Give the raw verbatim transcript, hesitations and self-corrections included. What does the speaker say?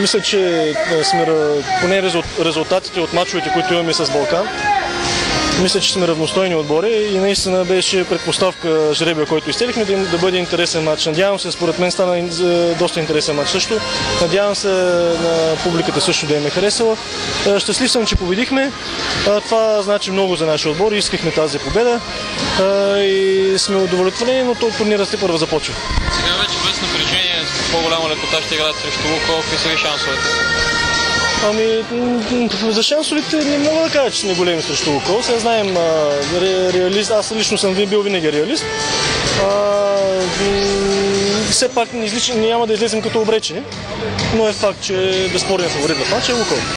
Мисля, че сме, поне резултатите от мачовете, които имаме с Балкан, мисля, че сме равностойни отбори и наистина беше предпоставка жребия, който изтелихме, да, да бъде интересен матч. Надявам се, според мен стана доста интересен матч също. Надявам се на публиката също да им е харесала. Щастлив съм, че победихме. Това значи много за нашия отбор. Искахме тази победа и сме удовлетворени, но този турнирът се първо започва. Сега вече без напрежение, с по-голяма лекота ще играят срещу Лукойл. Какви са ви шансовете? Ами, за шансовете не мога да кажа, че сме големи срещу Лукойл. Сега знаем, ре, реалист, аз лично съм бил винаги реалист. А, все пак не излич, няма да излезем като обречени, но е факт, че безспорният фаворит в матча е Лукойл.